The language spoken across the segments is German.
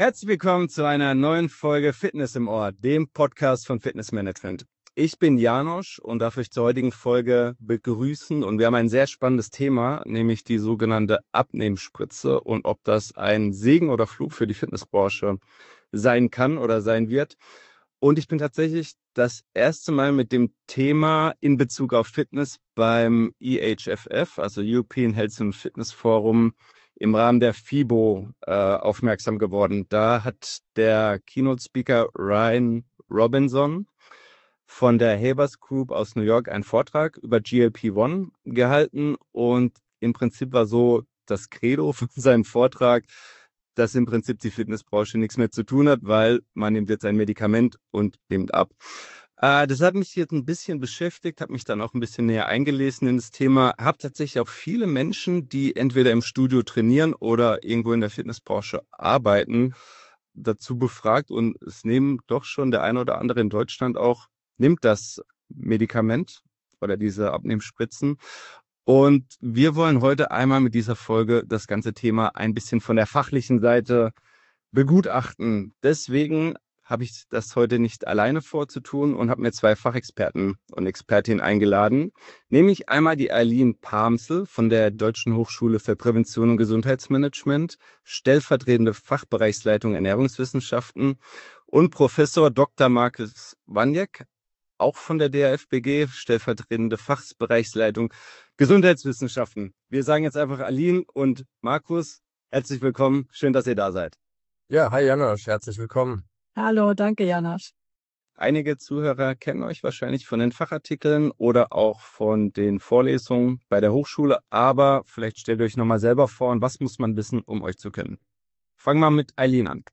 Herzlich willkommen zu einer neuen Folge Fitness im Ohr, dem Podcast von Fitness Management. Ich bin Janosch und darf euch zur heutigen Folge begrüßen und wir haben ein sehr spannendes Thema, nämlich die sogenannte Abnehmspritze und ob das ein Segen oder Fluch für die Fitnessbranche sein kann oder sein wird. Und ich bin tatsächlich das erste Mal mit dem Thema in Bezug auf Fitness beim EHFF, also European Health and Fitness Forum, im Rahmen der FIBO aufmerksam geworden. Da hat der Keynote-Speaker Ryan Robinson von der Habers Group aus New York einen Vortrag über GLP-1 gehalten und im Prinzip war so das Credo von seinem Vortrag, dass im Prinzip die Fitnessbranche nichts mehr zu tun hat, weil man nimmt jetzt ein Medikament und nimmt ab. Das hat mich jetzt ein bisschen beschäftigt, habe mich dann auch ein bisschen näher eingelesen in das Thema, habe tatsächlich auch viele Menschen, die entweder im Studio trainieren oder irgendwo in der Fitnessbranche arbeiten, dazu befragt und es nehmen doch schon der eine oder andere in Deutschland auch, nimmt das Medikament oder diese Abnehmspritzen. Und wir wollen heute einmal mit dieser Folge das ganze Thema ein bisschen von der fachlichen Seite begutachten. Deswegen habe ich das heute nicht alleine vorzutun und habe mir zwei Fachexperten und Expertinnen eingeladen, nämlich einmal die Eileen Pamsel von der Deutschen Hochschule für Prävention und Gesundheitsmanagement, stellvertretende Fachbereichsleitung Ernährungswissenschaften und Professor Dr. Markus Wanjek, auch von der DAFBG, stellvertretende Fachbereichsleitung Gesundheitswissenschaften. Wir sagen jetzt einfach Eileen und Markus, herzlich willkommen, schön, dass ihr da seid. Ja, hi Janosch, herzlich willkommen. Hallo, danke Janosch. Einige Zuhörer kennen euch wahrscheinlich von den Fachartikeln oder auch von den Vorlesungen bei der Hochschule, aber vielleicht stellt ihr euch nochmal selber vor und was muss man wissen, um euch zu kennen. Fangen wir mit Eileen an.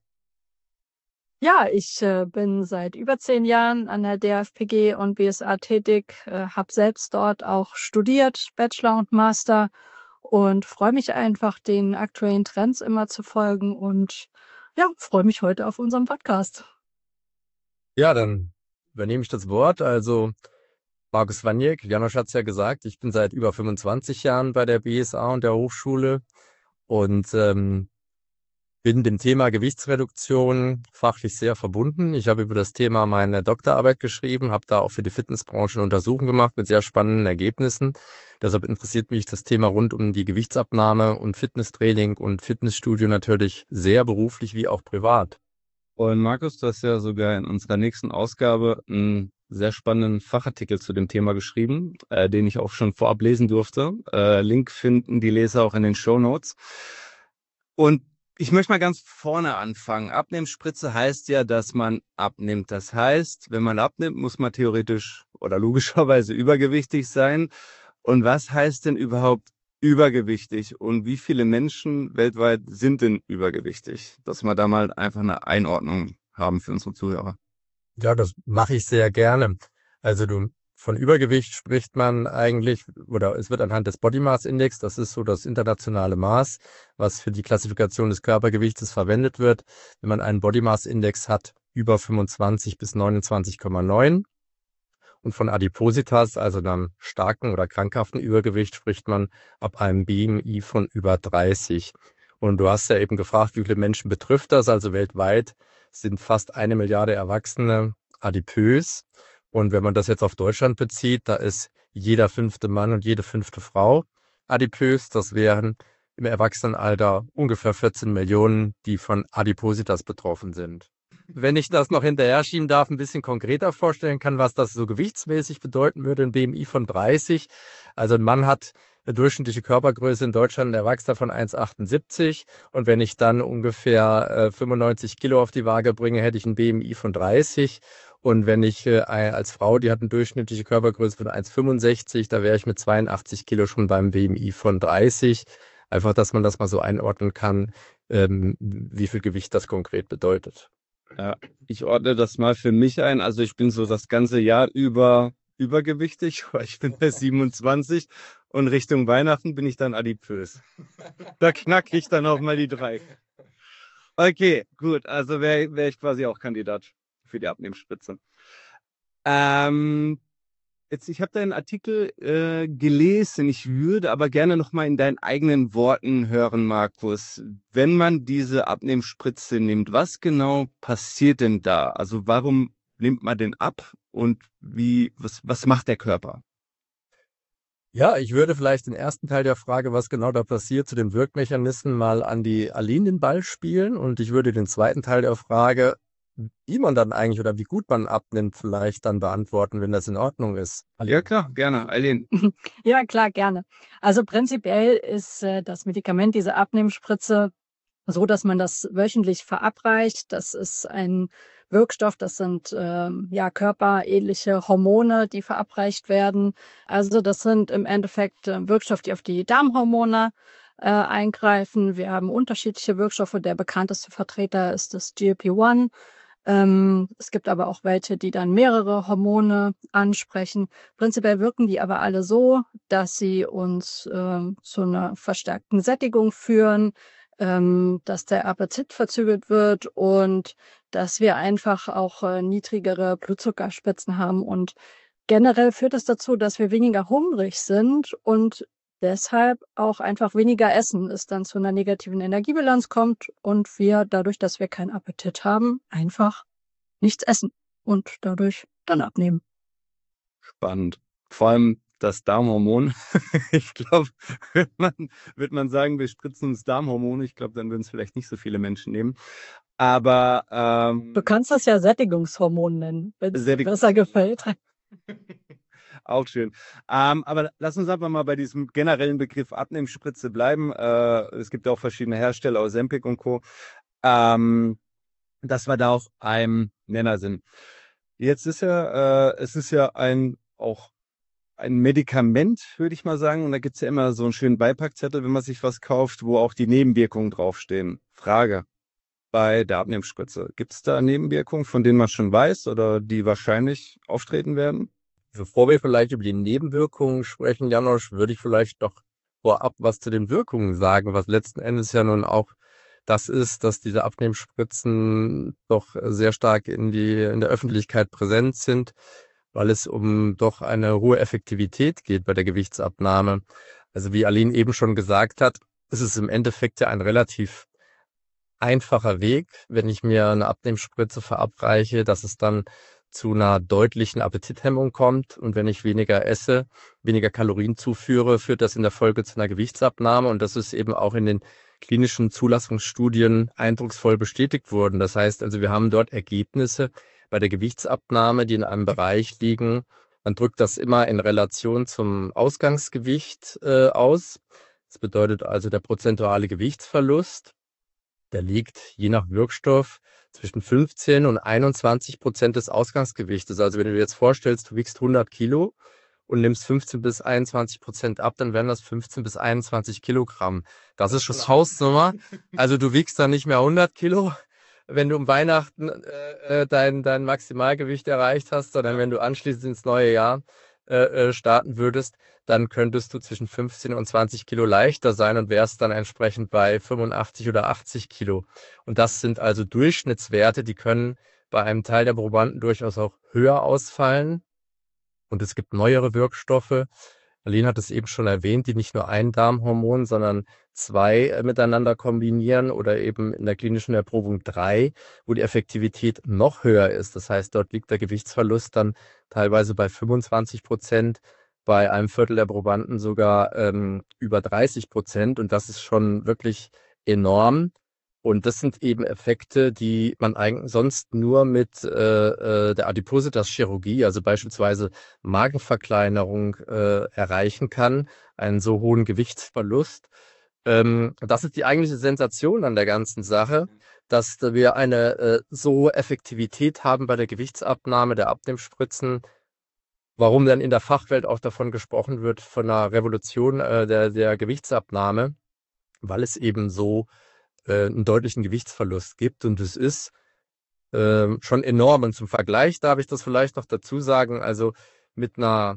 Ja, ich bin seit über 10 Jahren an der DAFPG und BSA tätig, habe selbst dort auch studiert, Bachelor und Master und freue mich einfach, den aktuellen Trends immer zu folgen und ja, freue mich heute auf unserem Podcast. Ja, dann übernehme ich das Wort. Also Markus Wanjek, Janosch hat es ja gesagt, ich bin seit über 25 Jahren bei der BSA und der Hochschule und bin dem Thema Gewichtsreduktion fachlich sehr verbunden. Ich habe über das Thema meine Doktorarbeit geschrieben, habe da auch für die Fitnessbranche eine Untersuchung gemacht mit sehr spannenden Ergebnissen. Deshalb interessiert mich das Thema rund um die Gewichtsabnahme und Fitnesstraining und Fitnessstudio natürlich sehr beruflich wie auch privat. Und Markus, du hast ja sogar in unserer nächsten Ausgabe einen sehr spannenden Fachartikel zu dem Thema geschrieben, den ich auch schon vorab lesen durfte. Link finden die Leser auch in den Shownotes. Und ich möchte mal ganz vorne anfangen. Abnehmspritze heißt ja, dass man abnimmt. Das heißt, wenn man abnimmt, muss man theoretisch oder logischerweise übergewichtig sein. Und was heißt denn überhaupt übergewichtig und wie viele Menschen weltweit sind denn übergewichtig? Dass wir da mal einfach eine Einordnung haben für unsere Zuhörer. Ja, das mache ich sehr gerne. Also von Übergewicht spricht man eigentlich, oder es wird anhand des Body Mass Index, das ist so das internationale Maß, was für die Klassifikation des Körpergewichtes verwendet wird. Wenn man einen Body Mass Index hat, über 25 bis 29,9. Und von Adipositas, also einem starken oder krankhaften Übergewicht, spricht man ab einem BMI von über 30. Und du hast ja eben gefragt, wie viele Menschen betrifft das? Also weltweit sind fast 1 Milliarde Erwachsene adipös. Und wenn man das jetzt auf Deutschland bezieht, da ist jeder 5. Mann und jede 5. Frau adipös. Das wären im Erwachsenenalter ungefähr 14 Millionen, die von Adipositas betroffen sind. Wenn ich das noch hinterher schieben darf, ein bisschen konkreter vorstellen kann, was das so gewichtsmäßig bedeuten würde, ein BMI von 30. Also ein Mann hat eine durchschnittliche Körpergröße in Deutschland, ein Erwachsener von 1,78. Und wenn ich dann ungefähr 95 Kilo auf die Waage bringe, hätte ich ein BMI von 30. Und wenn ich als Frau, die hat eine durchschnittliche Körpergröße von 1,65, da wäre ich mit 82 Kilo schon beim BMI von 30. Einfach, dass man das mal so einordnen kann, wie viel Gewicht das konkret bedeutet. Ja, ich ordne das mal für mich ein. Also ich bin so das ganze Jahr über übergewichtig, weil ich bin bei 27 und Richtung Weihnachten bin ich dann adipös. Da knacke ich dann auch mal die 3. Okay, gut. Also wäre ich quasi auch Kandidat für die Abnehmspritze. Ich habe deinen Artikel gelesen. Ich würde aber gerne noch mal in deinen eigenen Worten hören, Markus. Wenn man diese Abnehmspritze nimmt, was genau passiert denn da? Also warum nimmt man den ab und was macht der Körper? Ja, ich würde vielleicht den ersten Teil der Frage, was genau da passiert, zu den Wirkmechanismen mal an die Aline den Ball spielen. Und ich würde den zweiten Teil der Frage, wie man dann eigentlich oder wie gut man abnimmt, vielleicht dann beantworten, wenn das in Ordnung ist. Ja, klar, gerne. Aline. Ja, klar, gerne. Also prinzipiell ist das Medikament, diese Abnehmspritze, so, dass man das wöchentlich verabreicht. Das ist ein Wirkstoff, das sind körperähnliche Hormone, die verabreicht werden. Also das sind im Endeffekt Wirkstoffe, die auf die Darmhormone eingreifen. Wir haben unterschiedliche Wirkstoffe. Der bekannteste Vertreter ist das GLP-1. Es gibt aber auch welche, die dann mehrere Hormone ansprechen. Prinzipiell wirken die aber alle so, dass sie uns zu einer verstärkten Sättigung führen, dass der Appetit verzögert wird und dass wir einfach auch niedrigere Blutzuckerspitzen haben. Und generell führt es dazu, dass wir weniger hungrig sind und deshalb auch einfach weniger essen, es dann zu einer negativen Energiebilanz kommt und wir dadurch, dass wir keinen Appetit haben, einfach nichts essen und dadurch dann abnehmen. Spannend. Vor allem das Darmhormon. Ich glaube, wird man sagen, wir spritzen uns Darmhormone. Ich glaube, dann würden es vielleicht nicht so viele Menschen nehmen. Aber Du kannst das ja Sättigungshormon nennen, wenn es dir besser gefällt. Auch schön. Aber lass uns einfach mal bei diesem generellen Begriff Abnehmspritze bleiben. Es gibt ja auch verschiedene Hersteller, Ozempic und Co. Dass wir da auch ein Nenner sind. Jetzt ist es ist ja auch ein Medikament, würde ich mal sagen. Und da gibt's ja immer so einen schönen Beipackzettel, wenn man sich was kauft, wo auch die Nebenwirkungen draufstehen. Frage: Bei der Abnehmspritze, gibt es da Nebenwirkungen, von denen man schon weiß oder die wahrscheinlich auftreten werden? Bevor wir vielleicht über die Nebenwirkungen sprechen, Janosch, würde ich vielleicht doch vorab was zu den Wirkungen sagen, was letzten Endes ja nun auch das ist, dass diese Abnehmspritzen doch sehr stark in der Öffentlichkeit präsent sind, weil es um doch eine hohe Effektivität geht bei der Gewichtsabnahme. Also wie Aline eben schon gesagt hat, ist es im Endeffekt ja ein relativ einfacher Weg, wenn ich mir eine Abnehmspritze verabreiche, dass es dann zu einer deutlichen Appetithemmung kommt. Und wenn ich weniger esse, weniger Kalorien zuführe, führt das in der Folge zu einer Gewichtsabnahme. Und das ist eben auch in den klinischen Zulassungsstudien eindrucksvoll bestätigt worden. Das heißt also, wir haben dort Ergebnisse bei der Gewichtsabnahme, die in einem Bereich liegen. Man drückt das immer in Relation zum Ausgangsgewicht aus. Das bedeutet also der prozentuale Gewichtsverlust. Der liegt je nach Wirkstoff zwischen 15 und 21% des Ausgangsgewichtes. Also wenn du dir jetzt vorstellst, du wiegst 100 Kilo und nimmst 15 bis 21% ab, dann wären das 15 bis 21 Kilogramm. Das ist schon Hausnummer. Also du wiegst dann nicht mehr 100 Kilo, wenn du um Weihnachten dein Maximalgewicht erreicht hast, sondern wenn du anschließend ins neue Jahr starten würdest, dann könntest du zwischen 15 und 20 Kilo leichter sein und wärst dann entsprechend bei 85 oder 80 Kilo. Und das sind also Durchschnittswerte, die können bei einem Teil der Probanden durchaus auch höher ausfallen. Und es gibt neuere Wirkstoffe. Aline hat es eben schon erwähnt, die nicht nur ein Darmhormon, sondern zwei miteinander kombinieren oder eben in der klinischen Erprobung 3, wo die Effektivität noch höher ist. Das heißt, dort liegt der Gewichtsverlust dann teilweise bei 25%, bei einem Viertel der Probanden sogar über 30%. Und das ist schon wirklich enorm. Und das sind eben Effekte, die man eigentlich sonst nur mit der Adipositas-Chirurgie, also beispielsweise Magenverkleinerung, erreichen kann, einen so hohen Gewichtsverlust. Das ist die eigentliche Sensation an der ganzen Sache, dass wir eine so hohe Effektivität haben bei der Gewichtsabnahme der Abnehmspritzen. Warum dann in der Fachwelt auch davon gesprochen wird, von einer Revolution der Gewichtsabnahme, weil es eben so einen deutlichen Gewichtsverlust gibt. Und es ist schon enorm. Und zum Vergleich darf ich das vielleicht noch dazu sagen, also mit einer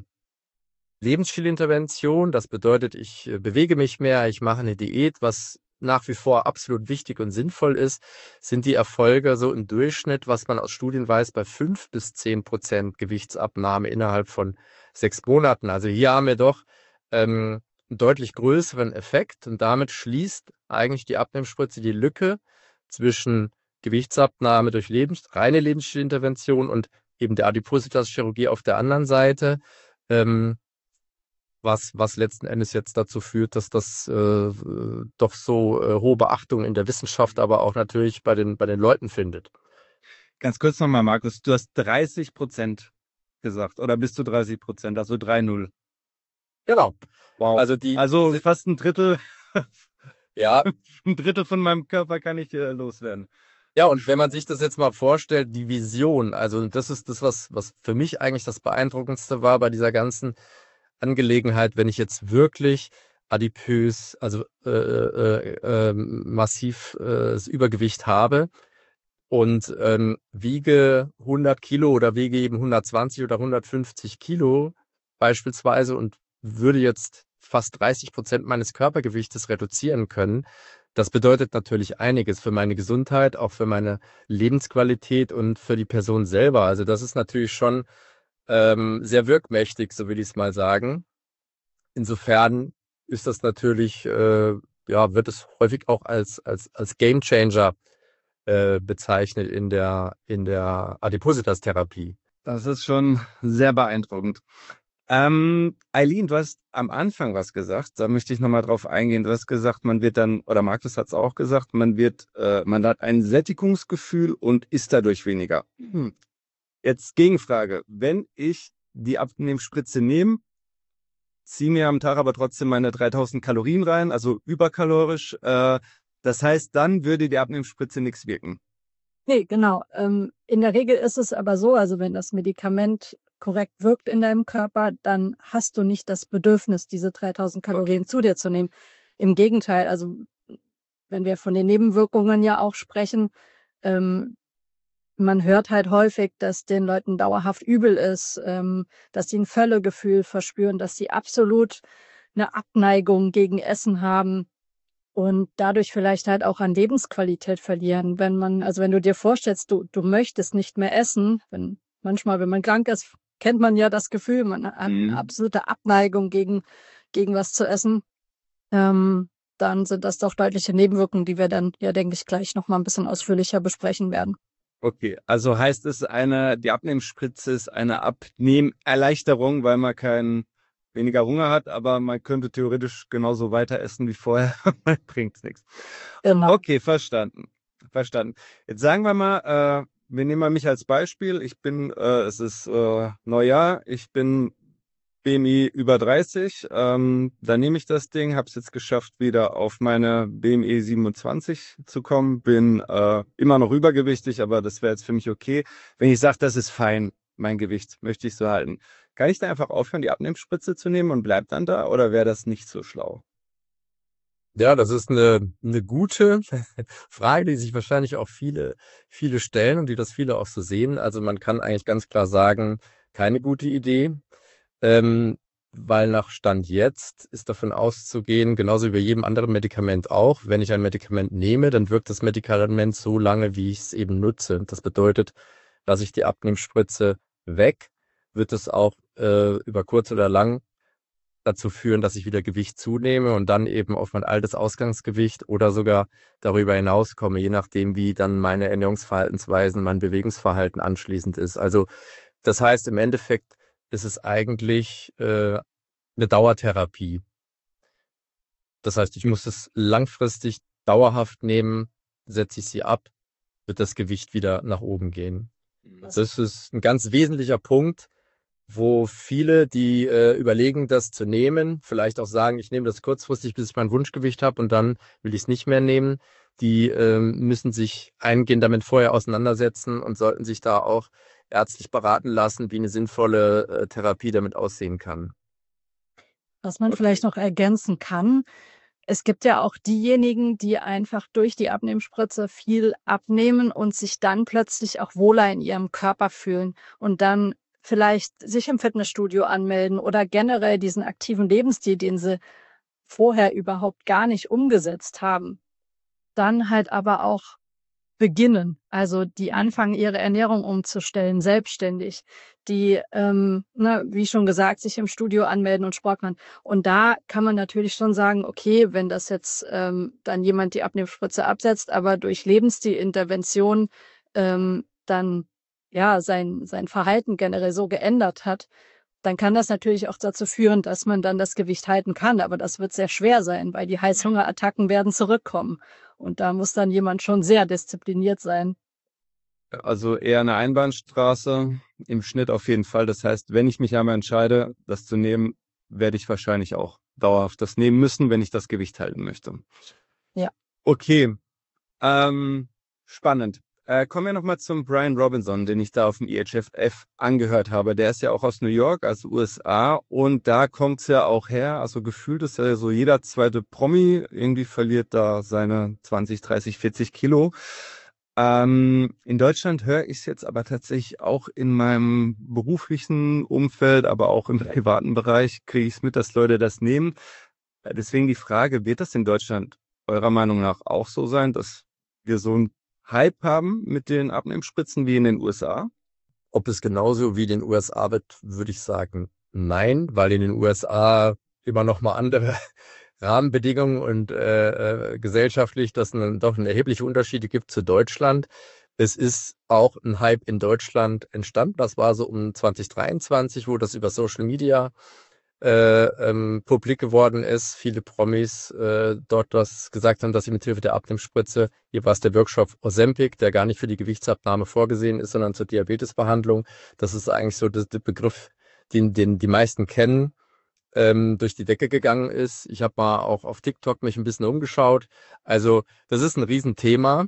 Lebensstilintervention, das bedeutet, ich bewege mich mehr, ich mache eine Diät, was nach wie vor absolut wichtig und sinnvoll ist, sind die Erfolge so im Durchschnitt, was man aus Studien weiß, bei 5 bis 10% Gewichtsabnahme innerhalb von 6 Monaten. Also hier haben wir doch einen deutlich größeren Effekt und damit schließt eigentlich die Abnehmspritze die Lücke zwischen Gewichtsabnahme durch reine Lebensstilintervention und eben der Adipositas-Chirurgie auf der anderen Seite, was letzten Endes jetzt dazu führt, dass das doch so hohe Beachtung in der Wissenschaft, aber auch natürlich bei den Leuten findet. Ganz kurz nochmal, Markus, du hast 30% gesagt, oder bist du 30%, also 3-0. Genau. Wow. Also fast ein Drittel, Ja, ein Drittel von meinem Körper kann ich loswerden. ja, und wenn man sich das jetzt mal vorstellt, die Vision, also das ist das, was für mich eigentlich das Beeindruckendste war bei dieser ganzen Angelegenheit, wenn ich jetzt wirklich adipös, also massiv Übergewicht habe und wiege 100 Kilo oder wiege eben 120 oder 150 Kilo beispielsweise und würde jetzt fast 30% meines Körpergewichtes reduzieren können. Das bedeutet natürlich einiges für meine Gesundheit, auch für meine Lebensqualität und für die Person selber. Also das ist natürlich schon sehr wirkmächtig, so will ich es mal sagen. Insofern ist das natürlich, wird es häufig auch als Gamechanger bezeichnet in der Adipositas-Therapie. Das ist schon sehr beeindruckend. Eileen, du hast am Anfang was gesagt, da möchte ich nochmal drauf eingehen. Du hast gesagt, man wird dann, oder Markus hat es auch gesagt, man hat ein Sättigungsgefühl und isst dadurch weniger. Jetzt Gegenfrage, wenn ich die Abnehmspritze nehme, ziehe mir am Tag aber trotzdem meine 3000 Kalorien rein, also überkalorisch, das heißt, dann würde die Abnehmspritze nichts wirken. Nee, genau. In der Regel ist es aber so, also wenn das Medikament korrekt wirkt in deinem Körper, dann hast du nicht das Bedürfnis, diese 3000 Kalorien zu dir zu nehmen. Im Gegenteil, also wenn wir von den Nebenwirkungen ja auch sprechen, man hört halt häufig, dass den Leuten dauerhaft übel ist, dass sie ein Völlegefühl verspüren, dass sie absolut eine Abneigung gegen Essen haben und dadurch vielleicht halt auch an Lebensqualität verlieren. Wenn du dir vorstellst, du möchtest nicht mehr essen, wenn man krank ist, kennt man ja das Gefühl, man hat eine absolute Abneigung gegen was zu essen. Dann sind das doch deutliche Nebenwirkungen, die wir dann ja, denke ich, gleich noch mal ein bisschen ausführlicher besprechen werden. Okay, also heißt es, die Abnehmspritze ist eine Abnehmerleichterung, weil man weniger Hunger hat, aber man könnte theoretisch genauso weiter essen wie vorher. Bringt's nichts. Genau. Okay, verstanden. Jetzt sagen wir mal, wir nehmen mal mich als Beispiel. Es ist Neujahr, ich bin BMI über 30, dann nehme ich das Ding, habe es jetzt geschafft, wieder auf meine BMI 27 zu kommen, bin immer noch übergewichtig, aber das wäre jetzt für mich okay. Wenn ich sage, das ist fein, mein Gewicht möchte ich so halten, kann ich da einfach aufhören, die Abnehmspritze zu nehmen und bleib dann da, oder wäre das nicht so schlau? Ja, das ist eine gute Frage, die sich wahrscheinlich auch viele stellen und die das viele auch so sehen. Also man kann eigentlich ganz klar sagen, keine gute Idee. Weil nach Stand jetzt ist davon auszugehen, genauso wie bei jedem anderen Medikament auch, wenn ich ein Medikament nehme, dann wirkt das Medikament so lange, wie ich es eben nutze. Das bedeutet, lasse ich die Abnehmspritze weg, wird es auch über kurz oder lang dazu führen, dass ich wieder Gewicht zunehme und dann eben auf mein altes Ausgangsgewicht oder sogar darüber hinaus komme, je nachdem, wie dann meine Ernährungsverhaltensweisen, mein Bewegungsverhalten anschließend ist. Also das heißt, im Endeffekt ist es eigentlich eine Dauertherapie. Das heißt, ich muss es langfristig dauerhaft nehmen, setze ich sie ab, wird das Gewicht wieder nach oben gehen. Das ist ein ganz wesentlicher Punkt, wo viele, die überlegen, das zu nehmen, vielleicht auch sagen, ich nehme das kurzfristig, bis ich mein Wunschgewicht habe und dann will ich es nicht mehr nehmen, die müssen sich eingehend damit vorher auseinandersetzen und sollten sich da auch ärztlich beraten lassen, wie eine sinnvolle Therapie damit aussehen kann. Was man vielleicht noch ergänzen kann, es gibt ja auch diejenigen, die einfach durch die Abnehmspritze viel abnehmen und sich dann plötzlich auch wohler in ihrem Körper fühlen und dann vielleicht sich im Fitnessstudio anmelden oder generell diesen aktiven Lebensstil, den sie vorher überhaupt gar nicht umgesetzt haben. Dann halt aber auch beginnen, also die anfangen, ihre Ernährung umzustellen, selbstständig, die, wie schon gesagt, sich im Studio anmelden und Sport machen. Und da kann man natürlich schon sagen, okay, wenn das jetzt dann jemand die Abnehmspritze absetzt, aber durch Lebensstilintervention dann ja sein Verhalten generell so geändert hat, dann kann das natürlich auch dazu führen, dass man dann das Gewicht halten kann. Aber das wird sehr schwer sein, weil die Heißhungerattacken werden zurückkommen. Und da muss dann jemand schon sehr diszipliniert sein. Also eher eine Einbahnstraße, im Schnitt auf jeden Fall. Das heißt, wenn ich mich einmal entscheide, das zu nehmen, werde ich wahrscheinlich auch dauerhaft das nehmen müssen, wenn ich das Gewicht halten möchte. Ja. Okay, spannend. Kommen wir nochmal zum Brian Robinson, den ich da auf dem EHFF angehört habe. Der ist ja auch aus New York, also USA, und da kommt es ja auch her. Also gefühlt ist ja so jeder zweite Promi irgendwie verliert da seine 20, 30, 40 Kilo. In Deutschland höre ich es jetzt aber tatsächlich auch in meinem beruflichen Umfeld, aber auch im privaten Bereich kriege ich es mit, dass Leute das nehmen. Deswegen die Frage, wird das in Deutschland eurer Meinung nach auch so sein, dass wir so einen Hype haben mit den Abnehmspritzen wie in den USA? Ob es genauso wie in den USA wird, würde ich sagen, nein, weil in den USA immer noch mal andere Rahmenbedingungen und gesellschaftlich das doch erhebliche Unterschiede gibt zu Deutschland. Es ist auch ein Hype in Deutschland entstanden. Das war so um 2023, wo das über Social Media publik geworden ist. Viele Promis dort das gesagt haben, dass sie mit Hilfe der Abnehmspritze, hier war es der Workshop Ozempic, der gar nicht für die Gewichtsabnahme vorgesehen ist, sondern zur Diabetesbehandlung. Das ist eigentlich so der Begriff, den die meisten kennen, durch die Decke gegangen ist. Ich habe mal auch auf TikTok mich ein bisschen umgeschaut. Also das ist ein Riesenthema.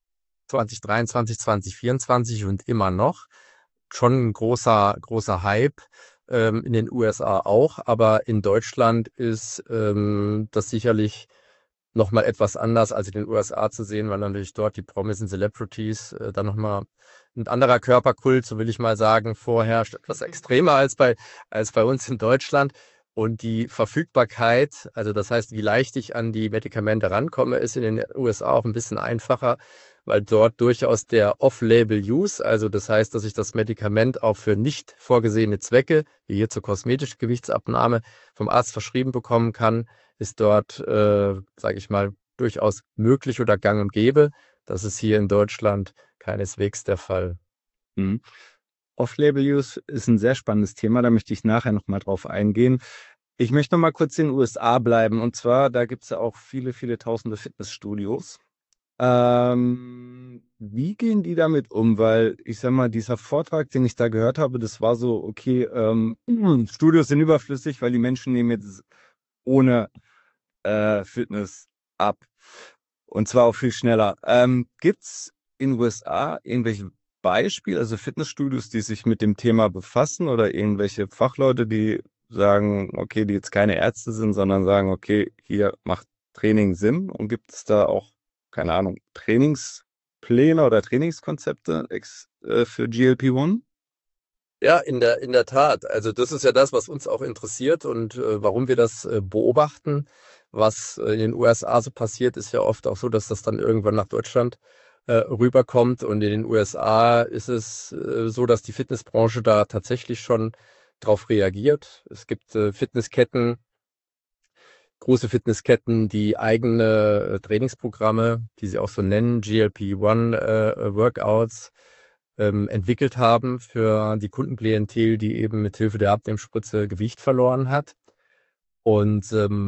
2023, 2024 und immer noch. Schon ein großer Hype. In den USA auch, aber in Deutschland ist das sicherlich nochmal etwas anders als in den USA zu sehen, weil natürlich dort die Promis und Celebrities dann nochmal ein anderer Körperkult, so will ich mal sagen, vorherrscht, etwas extremer als bei uns in Deutschland. Und die Verfügbarkeit, also das heißt, wie leicht ich an die Medikamente rankomme, ist in den USA auch ein bisschen einfacher, weil dort durchaus der Off-Label-Use, also das heißt, dass ich das Medikament auch für nicht vorgesehene Zwecke, wie hier zur kosmetischen Gewichtsabnahme, vom Arzt verschrieben bekommen kann, ist dort, sage ich mal, durchaus möglich oder gang und gäbe. Das ist hier in Deutschland keineswegs der Fall. Mhm. Off-Label-Use ist ein sehr spannendes Thema, da möchte ich nachher nochmal drauf eingehen. Ich möchte noch mal kurz in den USA bleiben. Und zwar, da gibt es ja auch viele, viele tausende Fitnessstudios. Wie gehen die damit um? Weil ich sag mal, dieser Vortrag, den ich da gehört habe, das war so, okay, Studios sind überflüssig, weil die Menschen nehmen jetzt ohne Fitness ab. Und zwar auch viel schneller. Gibt es in den USA irgendwelche Beispiele, also Fitnessstudios, die sich mit dem Thema befassen oder irgendwelche Fachleute, die sagen, okay, die jetzt keine Ärzte sind, sondern sagen, okay, hier macht Training Sinn, und gibt es da auch, keine Ahnung, Trainingspläne oder Trainingskonzepte für GLP-1? Ja, in der Tat. Also das ist ja das, was uns auch interessiert und warum wir das beobachten. Was in den USA so passiert, ist ja oft auch so, dass das dann irgendwann nach Deutschland rüberkommt. Und in den USA ist es so, dass die Fitnessbranche da tatsächlich schon drauf reagiert. Es gibt Fitnessketten, große Fitnessketten, die eigene Trainingsprogramme, die sie auch so nennen, GLP-1 Workouts, entwickelt haben für die Kundenklientel, die eben mit Hilfe der Abnehmspritze Gewicht verloren hat. Und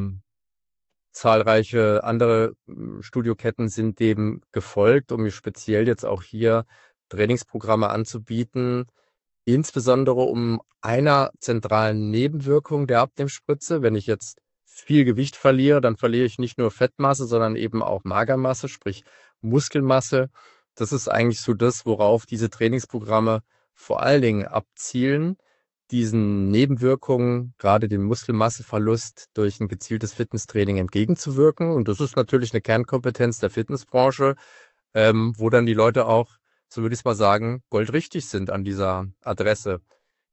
zahlreiche andere Studioketten sind dem gefolgt, um speziell jetzt auch hier Trainingsprogramme anzubieten, insbesondere um einer zentralen Nebenwirkung der Abnehmspritze. Wenn ich jetzt viel Gewicht verliere, dann verliere ich nicht nur Fettmasse, sondern eben auch Magermasse, sprich Muskelmasse. Das ist eigentlich so das, worauf diese Trainingsprogramme vor allen Dingen abzielen, diesen Nebenwirkungen, gerade dem Muskelmasseverlust durch ein gezieltes Fitnesstraining entgegenzuwirken. Und das ist natürlich eine Kernkompetenz der Fitnessbranche, wo dann die Leute auch, so würde ich es mal sagen, goldrichtig sind an dieser Adresse.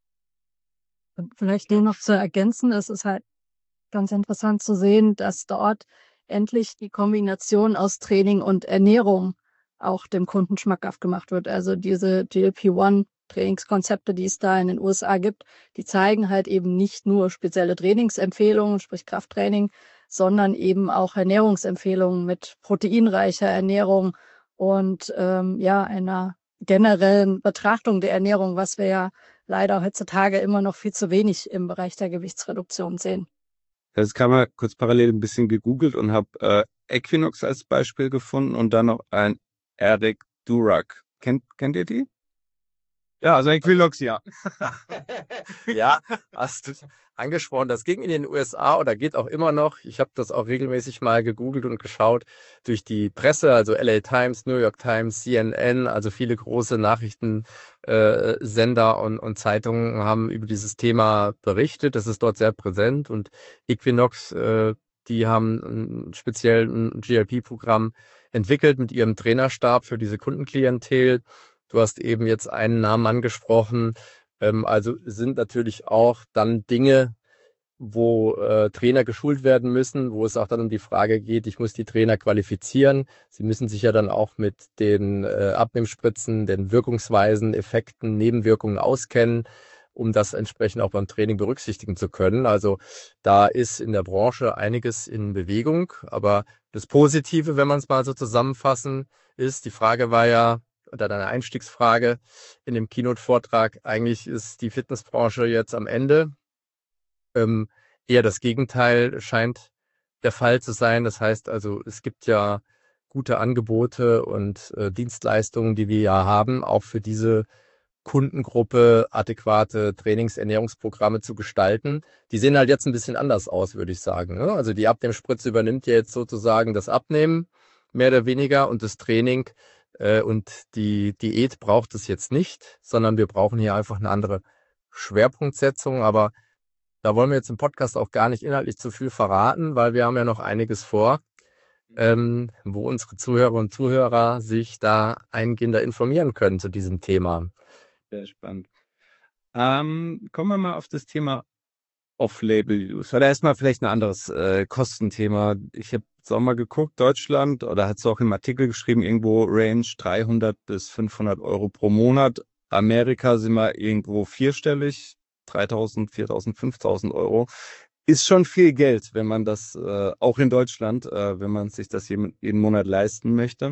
Und vielleicht nur noch zu ergänzen, es ist halt ganz interessant zu sehen, dass dort endlich die Kombination aus Training und Ernährung auch dem Kunden schmackhaft gemacht wird. Also diese GLP-1-Trainingskonzepte, die es da in den USA gibt, die zeigen halt eben nicht nur spezielle Trainingsempfehlungen, sprich Krafttraining, sondern eben auch Ernährungsempfehlungen mit proteinreicher Ernährung und einer generellen Betrachtung der Ernährung, was wir ja leider heutzutage immer noch viel zu wenig im Bereich der Gewichtsreduktion sehen. Das kam mal kurz parallel ein bisschen gegoogelt und habe Equinox als Beispiel gefunden und dann noch ein Eric Durack. Kennt ihr die? Ja, also Equinox, ja. Ja, hast du angesprochen. Das ging in den USA oder geht auch immer noch. Ich habe das auch regelmäßig mal gegoogelt und geschaut durch die Presse, also LA Times, New York Times, CNN, also viele große Nachrichtensender und Zeitungen haben über dieses Thema berichtet. Das ist dort sehr präsent und Equinox, die haben speziell ein GLP-Programm entwickelt mit ihrem Trainerstab für diese Kundenklientel. Du hast eben jetzt einen Namen angesprochen. Also sind natürlich auch dann Dinge, wo Trainer geschult werden müssen, wo es auch dann um die Frage geht, ich muss die Trainer qualifizieren. Sie müssen sich ja dann auch mit den Abnehmspritzen, den Wirkungsweisen, Effekten, Nebenwirkungen auskennen, um das entsprechend auch beim Training berücksichtigen zu können. Also da ist in der Branche einiges in Bewegung. Aber das Positive, wenn man es mal so zusammenfassen, ist, die Frage war ja, oder deine Einstiegsfrage in dem Keynote-Vortrag, eigentlich ist die Fitnessbranche jetzt am Ende. Eher das Gegenteil scheint der Fall zu sein. Das heißt also, es gibt ja gute Angebote und Dienstleistungen, die wir ja haben, auch für diese Kundengruppe adäquate Ernährungsprogramme zu gestalten. Die sehen halt jetzt ein bisschen anders aus, würde ich sagen. Ne? Also die Abnehmspritze übernimmt ja jetzt sozusagen das Abnehmen, mehr oder weniger, und das Training und die Diät braucht es jetzt nicht, sondern wir brauchen hier einfach eine andere Schwerpunktsetzung. Aber da wollen wir jetzt im Podcast auch gar nicht inhaltlich zu viel verraten, weil wir haben ja noch einiges vor, wo unsere Zuhörer und Zuhörer sich da eingehender informieren können zu diesem Thema. Sehr spannend. Kommen wir mal auf das Thema Off-Label-Use. Oder erstmal vielleicht ein anderes Kostenthema. Ich habe jetzt auch mal geguckt, Deutschland, oder hat es auch im Artikel geschrieben, irgendwo Range 300 bis 500 Euro pro Monat. Amerika sind wir irgendwo vierstellig, 3.000, 4.000, 5.000 Euro. Ist schon viel Geld, wenn man das, auch in Deutschland, wenn man sich das jeden Monat leisten möchte.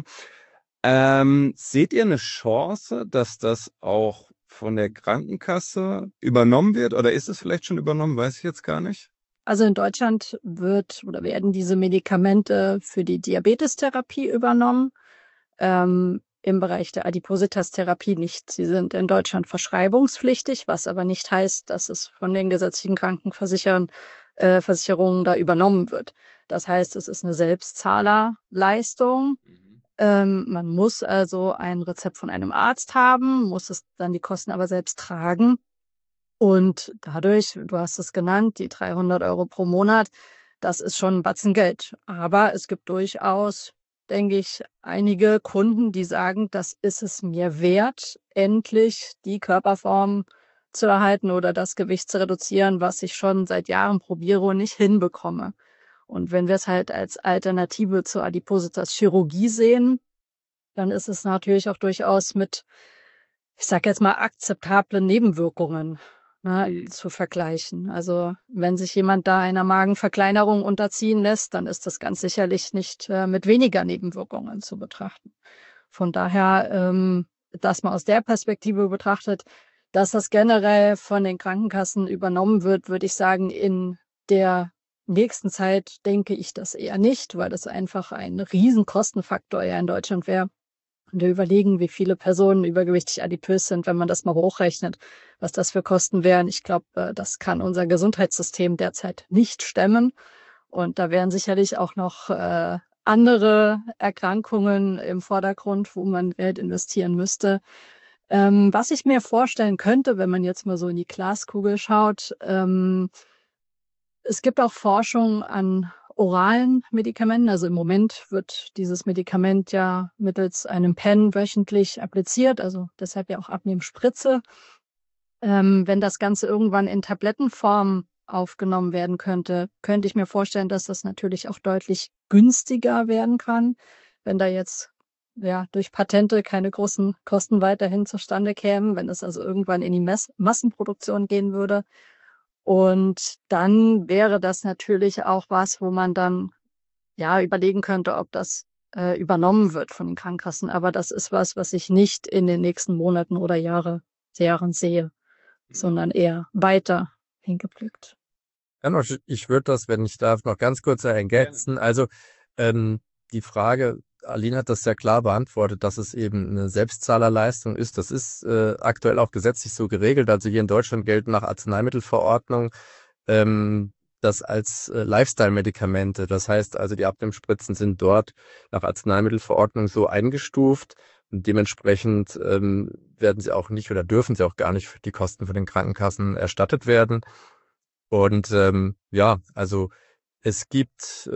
Seht ihr eine Chance, dass das auch von der Krankenkasse übernommen wird? Oder ist es vielleicht schon übernommen? Weiß ich jetzt gar nicht. Also in Deutschland werden diese Medikamente für die Diabetestherapie übernommen. Im Bereich der Adipositas-Therapie nicht. Sie sind in Deutschland verschreibungspflichtig, was aber nicht heißt, dass es von den gesetzlichen Krankenversicherungen da übernommen wird. Das heißt, es ist eine Selbstzahlerleistung. Man muss also ein Rezept von einem Arzt haben, muss es dann die Kosten aber selbst tragen. Und dadurch, du hast es genannt, die 300 Euro pro Monat, das ist schon ein Batzen Geld. Aber es gibt durchaus, denke ich, einige Kunden, die sagen, das ist es mir wert, endlich die Körperform zu erhalten oder das Gewicht zu reduzieren, was ich schon seit Jahren probiere und nicht hinbekomme. Und wenn wir es halt als Alternative zur Adipositas-Chirurgie sehen, dann ist es natürlich auch durchaus mit, ich sage jetzt mal, akzeptablen Nebenwirkungen zu vergleichen. Also wenn sich jemand da einer Magenverkleinerung unterziehen lässt, dann ist das ganz sicherlich nicht mit weniger Nebenwirkungen zu betrachten. Von daher, dass man aus der Perspektive betrachtet, dass das generell von den Krankenkassen übernommen wird, würde ich sagen, in der nächsten Zeit denke ich das eher nicht, weil das einfach ein Riesenkostenfaktor ja in Deutschland wäre. Und wir überlegen, wie viele Personen übergewichtig adipös sind, wenn man das mal hochrechnet, was das für Kosten wären. Ich glaube, das kann unser Gesundheitssystem derzeit nicht stemmen. Und da wären sicherlich auch noch andere Erkrankungen im Vordergrund, wo man Geld investieren müsste. Was ich mir vorstellen könnte, wenn man jetzt mal so in die Glaskugel schaut, es gibt auch Forschung an oralen Medikamenten. Also im Moment wird dieses Medikament ja mittels einem Pen wöchentlich appliziert, also deshalb ja auch Abnehmspritze. Wenn das Ganze irgendwann in Tablettenform aufgenommen werden könnte, könnte ich mir vorstellen, dass das natürlich auch deutlich günstiger werden kann. Wenn da jetzt durch Patente keine großen Kosten weiterhin zustande kämen, wenn es also irgendwann in die Massenproduktion gehen würde. Und dann wäre das natürlich auch was, wo man dann überlegen könnte, ob das übernommen wird von den Krankenkassen. Aber das ist was ich nicht in den nächsten Monaten oder Jahren sehe, sondern eher weiter hingeblickt. Janosch, ich würde das, wenn ich darf, noch ganz kurz ergänzen. Also die Frage, Aline hat das sehr klar beantwortet, dass es eben eine Selbstzahlerleistung ist. Das ist aktuell auch gesetzlich so geregelt. Also hier in Deutschland gelten nach Arzneimittelverordnung das als Lifestyle-Medikamente. Das heißt also, die Abnehmspritzen sind dort nach Arzneimittelverordnung so eingestuft. Und dementsprechend werden sie auch nicht oder dürfen sie auch gar nicht für die Kosten von den Krankenkassen erstattet werden. Und also es gibt,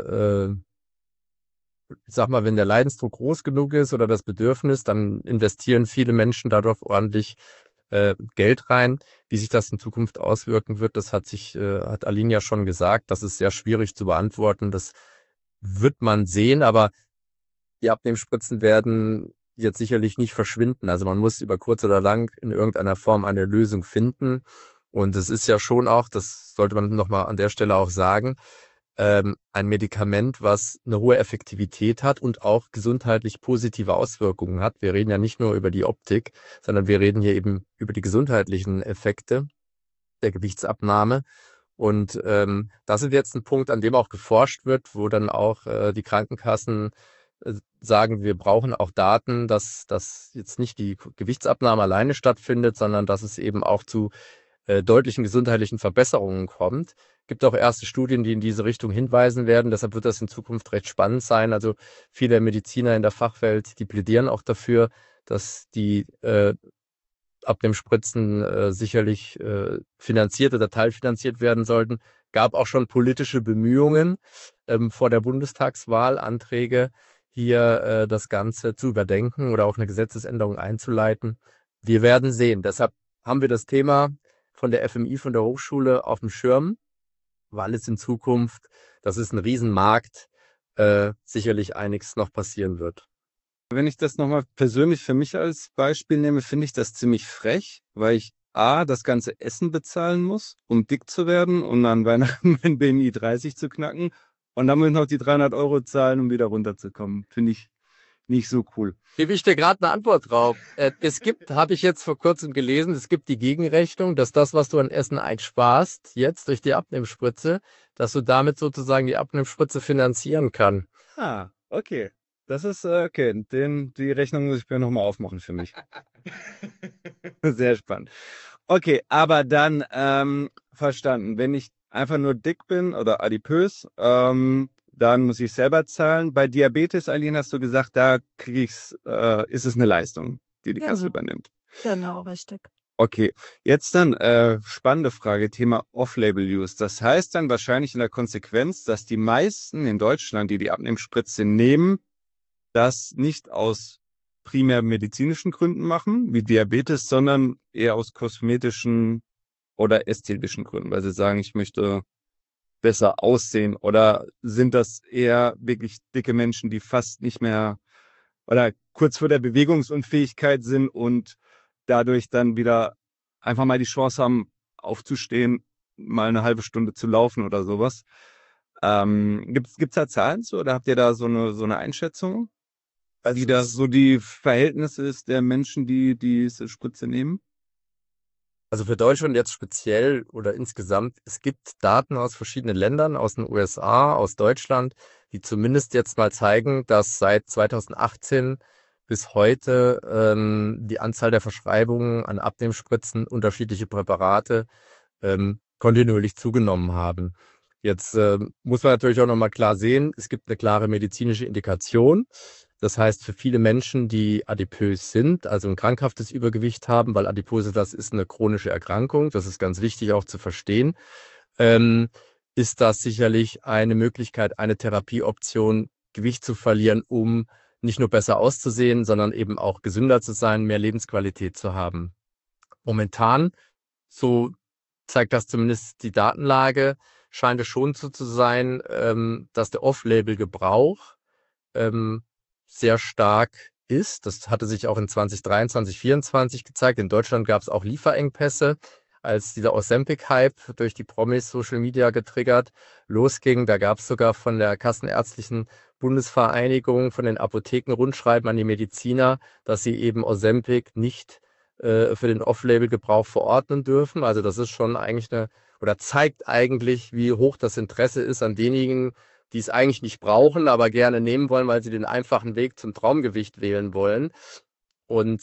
ich sag mal, wenn der Leidensdruck groß genug ist oder das Bedürfnis, dann investieren viele Menschen darauf ordentlich Geld rein. Wie sich das in Zukunft auswirken wird, das hat Aline ja schon gesagt, das ist sehr schwierig zu beantworten. Das wird man sehen, aber die Abnehmspritzen werden jetzt sicherlich nicht verschwinden. Also man muss über kurz oder lang in irgendeiner Form eine Lösung finden. Und es ist ja schon auch, das sollte man nochmal an der Stelle auch sagen, ein Medikament, was eine hohe Effektivität hat und auch gesundheitlich positive Auswirkungen hat. Wir reden ja nicht nur über die Optik, sondern wir reden hier eben über die gesundheitlichen Effekte der Gewichtsabnahme. Und das ist jetzt ein Punkt, an dem auch geforscht wird, wo dann auch die Krankenkassen sagen, wir brauchen auch Daten, dass jetzt nicht die Gewichtsabnahme alleine stattfindet, sondern dass es eben auch zu deutlichen gesundheitlichen Verbesserungen kommt. Gibt auch erste Studien, die in diese Richtung hinweisen werden. Deshalb wird das in Zukunft recht spannend sein. Also viele Mediziner in der Fachwelt, die plädieren auch dafür, dass die Abnehmspritzen sicherlich finanziert oder teilfinanziert werden sollten. Gab auch schon politische Bemühungen vor der Bundestagswahl, Anträge hier das Ganze zu überdenken oder auch eine Gesetzesänderung einzuleiten. Wir werden sehen. Deshalb haben wir das Thema von der FMI, von der Hochschule auf dem Schirm, weil es in Zukunft, das ist ein Riesenmarkt, sicherlich einiges noch passieren wird. Wenn ich das nochmal persönlich für mich als Beispiel nehme, finde ich das ziemlich frech, weil ich das ganze Essen bezahlen muss, um dick zu werden und an Weihnachten mein BMI 30 zu knacken und dann muss ich noch die 300 € zahlen, um wieder runterzukommen. Finde ich nicht so cool. Gebe ich dir gerade eine Antwort drauf. Es gibt, habe ich jetzt vor kurzem gelesen, es gibt die Gegenrechnung, dass das, was du an Essen einsparst, jetzt durch die Abnehmspritze, dass du damit sozusagen die Abnehmspritze finanzieren kann. Okay. Das ist okay. Die Rechnung muss ich mir nochmal aufmachen für mich. Sehr spannend. Okay, aber dann verstanden. Wenn ich einfach nur dick bin oder adipös, dann muss ich selber zahlen. Bei Diabetes, Aline, hast du gesagt, da ist es eine Leistung, die Kasse übernimmt. Genau, richtig. Okay, jetzt dann spannende Frage, Thema Off-Label-Use. Das heißt dann wahrscheinlich in der Konsequenz, dass die meisten in Deutschland, die Abnehmspritze nehmen, das nicht aus primär medizinischen Gründen machen, wie Diabetes, sondern eher aus kosmetischen oder ästhetischen Gründen, weil sie sagen, ich möchte besser aussehen, oder sind das eher wirklich dicke Menschen, die fast nicht mehr oder kurz vor der Bewegungsunfähigkeit sind und dadurch dann wieder einfach mal die Chance haben, aufzustehen, mal eine halbe Stunde zu laufen oder sowas. Gibt's da Zahlen zu oder habt ihr da so eine Einschätzung? Wie das so die Verhältnisse ist der Menschen, die diese Spritze nehmen? Also für Deutschland jetzt speziell oder insgesamt, es gibt Daten aus verschiedenen Ländern, aus den USA, aus Deutschland, die zumindest jetzt mal zeigen, dass seit 2018 bis heute die Anzahl der Verschreibungen an Abnehmspritzen, unterschiedliche Präparate kontinuierlich zugenommen haben. Jetzt muss man natürlich auch nochmal klar sehen, es gibt eine klare medizinische Indikation. Das heißt, für viele Menschen, die adipös sind, also ein krankhaftes Übergewicht haben, weil Adipose, das ist eine chronische Erkrankung, das ist ganz wichtig auch zu verstehen, ist das sicherlich eine Möglichkeit, eine Therapieoption, Gewicht zu verlieren, um nicht nur besser auszusehen, sondern eben auch gesünder zu sein, mehr Lebensqualität zu haben. Momentan, so zeigt das zumindest die Datenlage, scheint es schon so zu sein, dass der Off-Label-Gebrauch sehr stark ist. Das hatte sich auch in 2023, 2024 gezeigt. In Deutschland gab es auch Lieferengpässe, als dieser Ozempic-Hype durch die Promis Social Media getriggert losging. Da gab es sogar von der Kassenärztlichen Bundesvereinigung, von den Apotheken Rundschreiben an die Mediziner, dass sie eben Ozempic nicht für den Off-Label-Gebrauch verordnen dürfen. Also das ist schon eigentlich oder zeigt eigentlich, wie hoch das Interesse ist an denjenigen, die es eigentlich nicht brauchen, aber gerne nehmen wollen, weil sie den einfachen Weg zum Traumgewicht wählen wollen. Und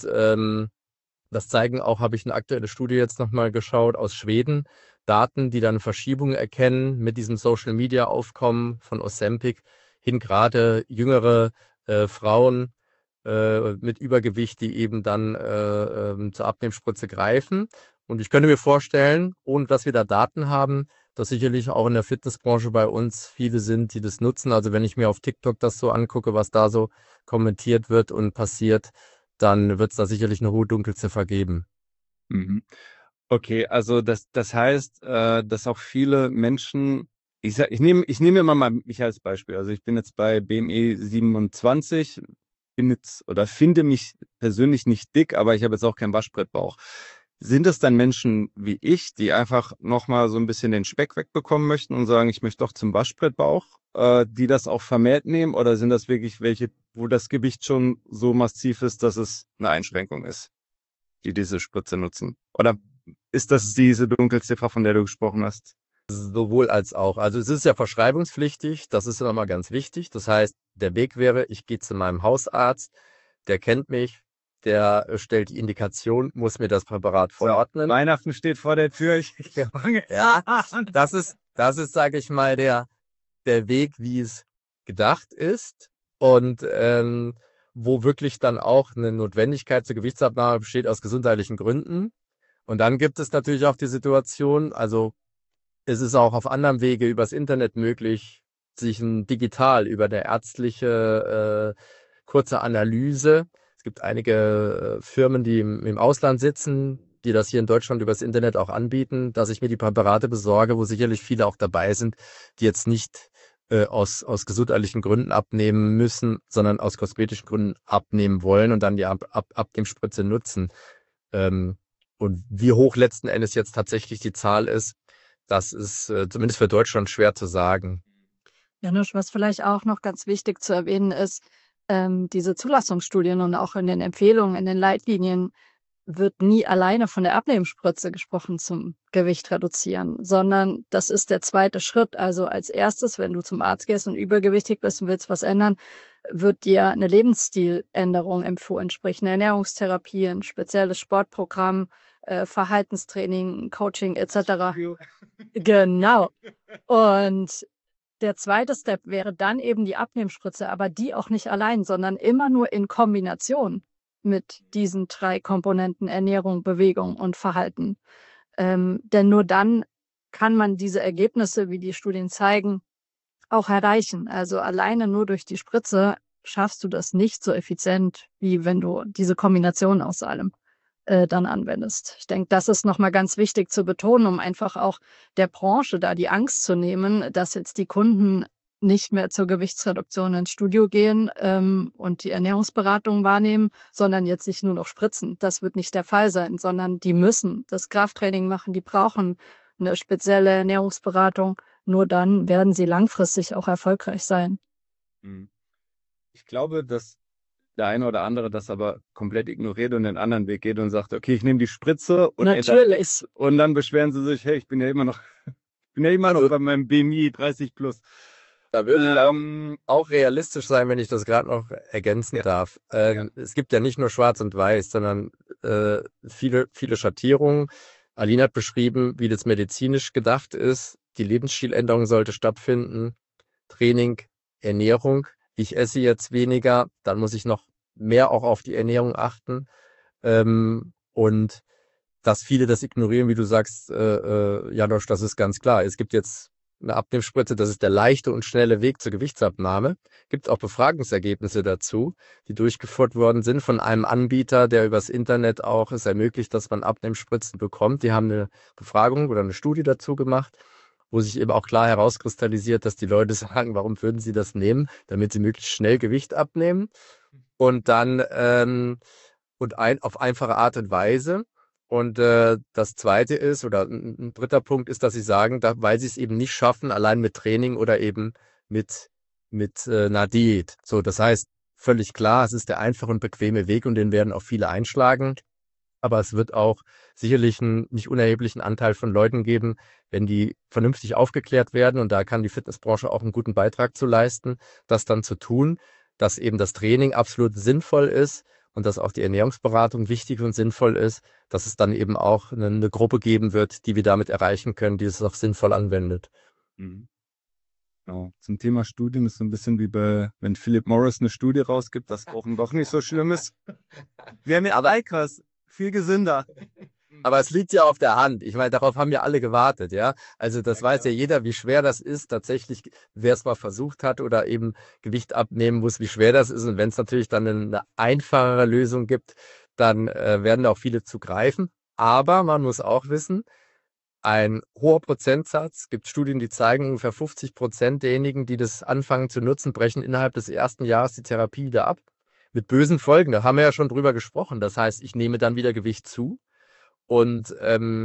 das zeigen auch, habe ich eine aktuelle Studie jetzt nochmal geschaut aus Schweden, Daten, die dann Verschiebungen erkennen mit diesem Social-Media-Aufkommen von Ozempic hin, gerade jüngere Frauen mit Übergewicht, die eben dann zur Abnehmspritze greifen. Und ich könnte mir vorstellen, ohne dass wir da Daten haben, dass sicherlich auch in der Fitnessbranche bei uns viele sind, die das nutzen. Also wenn ich mir auf TikTok das so angucke, was da so kommentiert wird und passiert, dann wird es da sicherlich eine hohe Dunkelziffer geben. Mhm. Okay, also das heißt, dass auch viele Menschen, ich nehme immer mal mich als Beispiel. Also ich bin jetzt bei BMI 27, finde mich persönlich nicht dick, aber ich habe jetzt auch keinen Waschbrettbauch. Sind es dann Menschen wie ich, die einfach nochmal so ein bisschen den Speck wegbekommen möchten und sagen, ich möchte doch zum Waschbrettbauch, die das auch vermehrt nehmen? Oder sind das wirklich welche, wo das Gewicht schon so massiv ist, dass es eine Einschränkung ist, die diese Spritze nutzen? Oder ist das diese Dunkelziffer, von der du gesprochen hast? Sowohl als auch. Also es ist ja verschreibungspflichtig, das ist ja nochmal ganz wichtig. Das heißt, der Weg wäre, ich gehe zu meinem Hausarzt, der kennt mich, der stellt die Indikation, muss mir das Präparat verordnen. Weihnachten steht vor der Tür. Ja, das ist, sage ich mal, der Weg, wie es gedacht ist und wo wirklich dann auch eine Notwendigkeit zur Gewichtsabnahme besteht aus gesundheitlichen Gründen. Und dann gibt es natürlich auch die Situation, also es ist auch auf anderem Wege übers Internet möglich, sich digital über eine ärztliche kurze Analyse. Es gibt einige Firmen, die im Ausland sitzen, die das hier in Deutschland übers Internet auch anbieten, dass ich mir die Präparate besorge, wo sicherlich viele auch dabei sind, die jetzt nicht aus gesundheitlichen Gründen abnehmen müssen, sondern aus kosmetischen Gründen abnehmen wollen und dann die Abnehmspritze nutzen. Und wie hoch letzten Endes jetzt tatsächlich die Zahl ist, das ist zumindest für Deutschland schwer zu sagen. Janusz, was vielleicht auch noch ganz wichtig zu erwähnen ist, diese Zulassungsstudien und auch in den Empfehlungen, in den Leitlinien wird nie alleine von der Abnehmspritze gesprochen zum Gewicht reduzieren, sondern das ist der zweite Schritt. Also als erstes, wenn du zum Arzt gehst und übergewichtig bist und willst was ändern, wird dir eine Lebensstiländerung empfohlen, sprich eine Ernährungstherapie, ein spezielles Sportprogramm, Verhaltenstraining, Coaching etc. Genau. Und der zweite Step wäre dann eben die Abnehmspritze, aber die auch nicht allein, sondern immer nur in Kombination mit diesen 3 Komponenten Ernährung, Bewegung und Verhalten. Denn nur dann kann man diese Ergebnisse, wie die Studien zeigen, auch erreichen. Also alleine nur durch die Spritze schaffst du das nicht so effizient, wie wenn du diese Kombination aus allem dann anwendest. Ich denke, das ist nochmal ganz wichtig zu betonen, um einfach auch der Branche da die Angst zu nehmen, dass jetzt die Kunden nicht mehr zur Gewichtsreduktion ins Studio gehen und die Ernährungsberatung wahrnehmen, sondern jetzt sich nur noch spritzen. Das wird nicht der Fall sein, sondern die müssen das Krafttraining machen, die brauchen eine spezielle Ernährungsberatung. Nur dann werden sie langfristig auch erfolgreich sein. Ich glaube, dass der eine oder andere das aber komplett ignoriert und den anderen Weg geht und sagt, okay, ich nehme die Spritze und natürlich. Und dann beschweren sie sich, hey, ich bin ja immer noch bei meinem BMI 30 plus. Da würde auch realistisch sein, wenn ich das gerade noch ergänzen darf. Es gibt ja nicht nur Schwarz und Weiß, sondern viele, viele Schattierungen. Aline hat beschrieben, wie das medizinisch gedacht ist. Die Lebensstiländerung sollte stattfinden. Training, Ernährung. Ich esse jetzt weniger, dann muss ich noch mehr auch auf die Ernährung achten. Und dass viele das ignorieren, wie du sagst, Janosch, das ist ganz klar. Es gibt jetzt eine Abnehmspritze, das ist der leichte und schnelle Weg zur Gewichtsabnahme. Gibt auch Befragungsergebnisse dazu, die durchgeführt worden sind von einem Anbieter, der übers Internet auch es ermöglicht, dass man Abnehmspritzen bekommt. Die haben eine Befragung oder eine Studie dazu gemacht. wo sich eben auch klar herauskristallisiert, dass die Leute sagen, warum würden sie das nehmen? Damit sie möglichst schnell Gewicht abnehmen und dann auf einfache Art und Weise. Und das Zweite ist, oder ein dritter Punkt ist, dass sie sagen, weil sie es eben nicht schaffen, allein mit Training oder eben mit einer Diät. So, das heißt, völlig klar, es ist der einfache und bequeme Weg und den werden auch viele einschlagen. Aber es wird auch sicherlich einen nicht unerheblichen Anteil von Leuten geben, wenn die vernünftig aufgeklärt werden, und da kann die Fitnessbranche auch einen guten Beitrag zu leisten, das dann zu tun, dass eben das Training absolut sinnvoll ist und dass auch die Ernährungsberatung wichtig und sinnvoll ist, dass es dann eben auch eine Gruppe geben wird, die wir damit erreichen können, die es auch sinnvoll anwendet. Mhm. Genau. Zum Thema Studien ist so ein bisschen wie wenn Philip Morris eine Studie rausgibt, dass Rauchen doch nicht so schlimm ist. Wir haben ja Eikers, viel gesünder. Aber es liegt ja auf der Hand. Ich meine, darauf haben ja alle gewartet, ja. Also das weiß ja jeder, wie schwer das ist. Tatsächlich, wer es mal versucht hat oder eben Gewicht abnehmen muss, wie schwer das ist. Und wenn es natürlich dann eine einfachere Lösung gibt, dann werden da auch viele zugreifen. Aber man muss auch wissen, ein hoher Prozentsatz, gibt Studien, die zeigen, ungefähr 50% derjenigen, die das anfangen zu nutzen, brechen innerhalb des ersten Jahres die Therapie wieder ab. Mit bösen Folgen, da haben wir ja schon drüber gesprochen. Das heißt, ich nehme dann wieder Gewicht zu. Und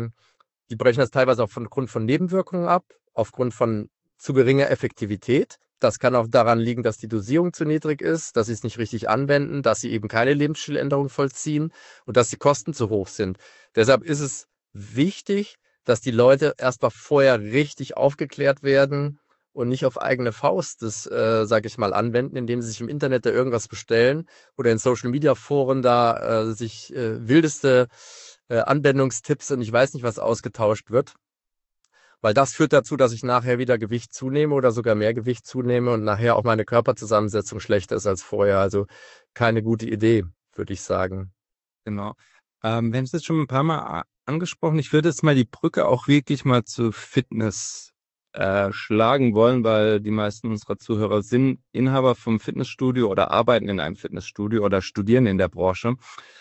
die brechen das teilweise auch aufgrund von Nebenwirkungen ab, aufgrund von zu geringer Effektivität. Das kann auch daran liegen, dass die Dosierung zu niedrig ist, dass sie es nicht richtig anwenden, dass sie eben keine Lebensstiländerung vollziehen und dass die Kosten zu hoch sind. Deshalb ist es wichtig, dass die Leute erstmal vorher richtig aufgeklärt werden und nicht auf eigene Faust das, sage ich mal, anwenden, indem sie sich im Internet da irgendwas bestellen oder in Social-Media-Foren da sich wildeste Anwendungstipps und ich weiß nicht, was ausgetauscht wird. Weil das führt dazu, dass ich nachher wieder Gewicht zunehme oder sogar mehr Gewicht zunehme und nachher auch meine Körperzusammensetzung schlechter ist als vorher. Also keine gute Idee, würde ich sagen. Genau. Wir haben es jetzt schon ein paar Mal angesprochen. Ich würde jetzt mal die Brücke auch wirklich mal zu Fitness schlagen wollen, weil die meisten unserer Zuhörer sind Inhaber vom Fitnessstudio oder arbeiten in einem Fitnessstudio oder studieren in der Branche.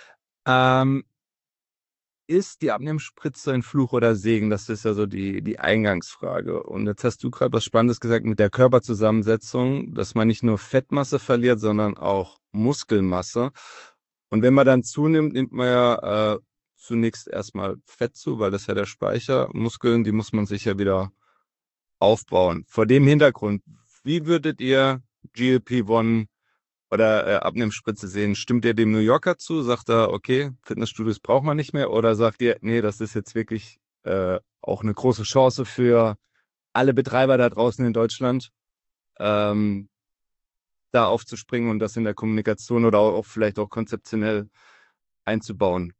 Ist die Abnehmspritze ein Fluch oder Segen? Das ist ja so die Eingangsfrage. Und jetzt hast du gerade was Spannendes gesagt mit der Körperzusammensetzung, dass man nicht nur Fettmasse verliert, sondern auch Muskelmasse. Und wenn man dann zunimmt, nimmt man ja zunächst erstmal Fett zu, weil das ja der Speicher. Muskeln, die muss man sich ja wieder aufbauen. Vor dem Hintergrund, wie würdet ihr GLP-1 oder Abnehmspritze sehen? Stimmt ihr dem New Yorker zu? Sagt er, okay, Fitnessstudios braucht man nicht mehr? Oder sagt ihr, nee, das ist jetzt wirklich auch eine große Chance für alle Betreiber da draußen in Deutschland, da aufzuspringen und das in der Kommunikation oder auch vielleicht auch konzeptionell einzubauen?